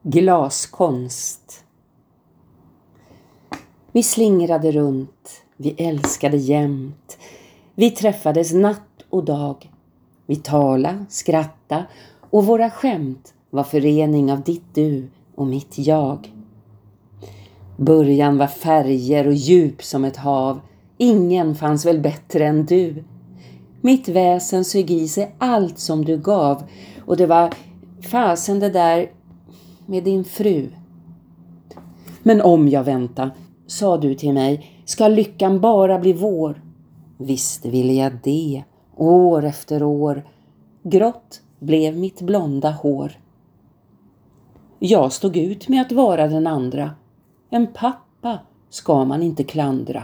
Glaskonst. Vi slingrade runt, vi älskade jämt. Vi träffades natt och dag. Vi tala, skratta och våra skämt var förening av ditt du och mitt jag. Början var färger och djup som ett hav. Ingen fanns väl bättre än du. Mitt väsen sög i sig allt som du gav. Och det var fasen det där med din fru. Men om jag väntar, sa du till mig, ska lyckan bara bli vår. Visst ville jag det, år efter år. Grått blev mitt blonda hår. Jag stod ut med att vara den andra. En pappa ska man inte klandra.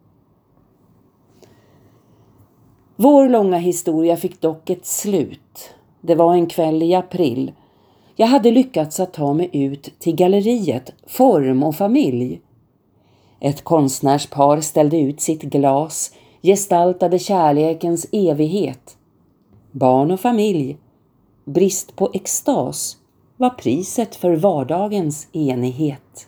Vår långa historia fick dock ett slut. Det var en kväll i april. Jag hade lyckats att ta mig ut till galleriet Form och familj. Ett konstnärspar ställde ut sitt glas, gestaltade kärlekens evighet. Barn och familj, brist på extas, var priset för vardagens enighet.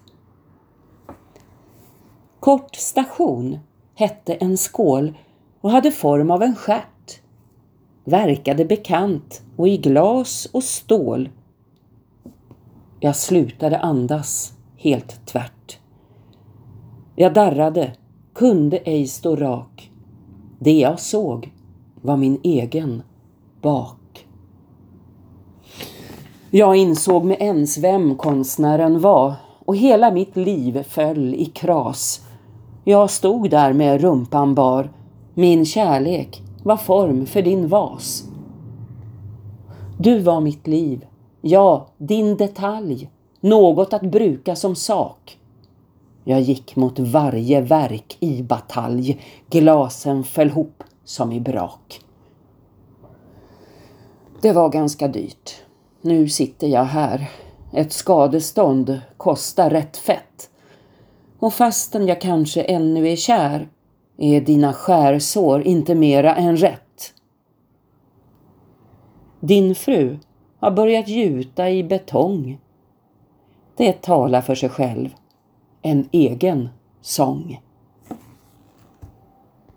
Kort station hette en skål och hade form av en stjärt. Verkade bekant och i glas och stål. Jag slutade andas helt tvärt. Jag darrade, kunde ej stå rak. Det jag såg var min egen bak. Jag insåg med ens vem konstnären var och hela mitt liv föll i kras. Jag stod där med rumpan bar. Min kärlek var form för din vas. Du var mitt liv, ja, din detalj, något att bruka som sak. Jag gick mot varje verk i batalj, glasen föll ihop som i brak. Det var ganska dyrt. Nu sitter jag här. Ett skadestånd kostar rätt fett. Och fastän jag kanske ännu är kär, är dina skärsår inte mera än rätt. Din fru har börjat gjuta i betong. Det talar för sig själv. En egen sång.